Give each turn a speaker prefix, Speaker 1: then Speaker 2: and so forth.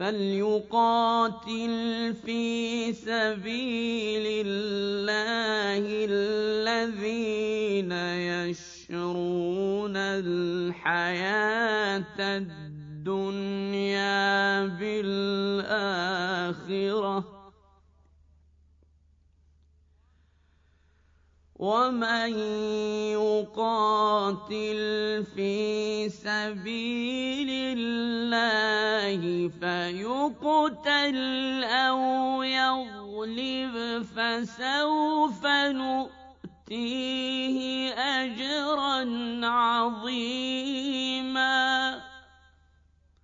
Speaker 1: فَلْيُقَاتِلْ فِي سَبِيلِ اللَّهِ الَّذِينَ يَشْرُونَ الْحَيَاةَ الدُّنْيَا بِالْآخِرَةِ ۖ وَمَن يُقَاتِلْ فِي سَبِيلِ اللَّهِ فَيُقْتَلْ أَوْ يَغْلِبْ فَسَوْفَ نُؤْتِيهِ أَجْرًا عَظِيمًا.